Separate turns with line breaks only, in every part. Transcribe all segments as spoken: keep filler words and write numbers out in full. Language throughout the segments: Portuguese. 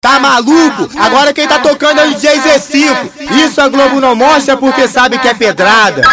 Tá maluco? Agora quem tá tocando é o D J Z cinco. Isso a Globo não mostra porque sabe que é pedrada.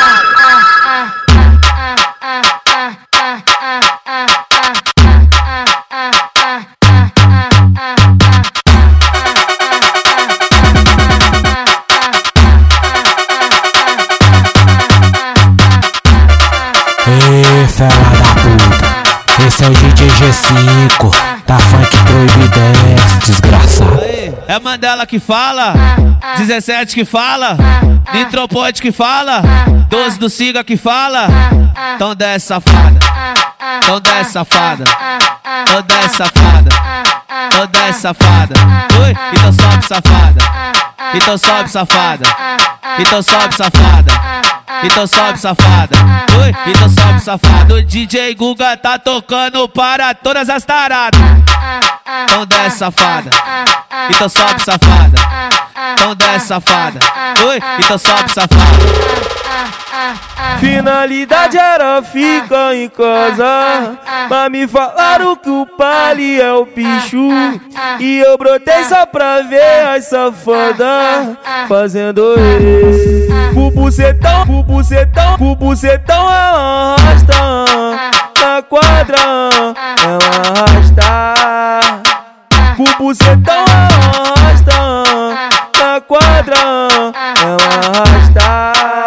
Ê, fela da puta, esse é o D J G cinco, tá funk proibidex, desgraçado.
É Mandela que fala, dezessete que fala, Nitropote que fala, doze do Siga que fala. Então desce safada, então desce safada, então desce safada, então desce safada. Oi, então sobe safada, então sobe safada, então sobe safada. Então sobe safada, oi, então sobe safada. O D J Guga tá tocando para todas as taradas. Então desce safada, então sobe safada, então desce safada, oi, então sobe safada.
Finalidade era ficar em casa, mas me falaram que o Pali é o bicho. E eu brotei só pra ver as safadas fazendo isso. O bucetão, o bucetão, o bucetão ela arrasta na quadra, ela arrasta. O bucetão ela arrasta na quadra, ela arrasta.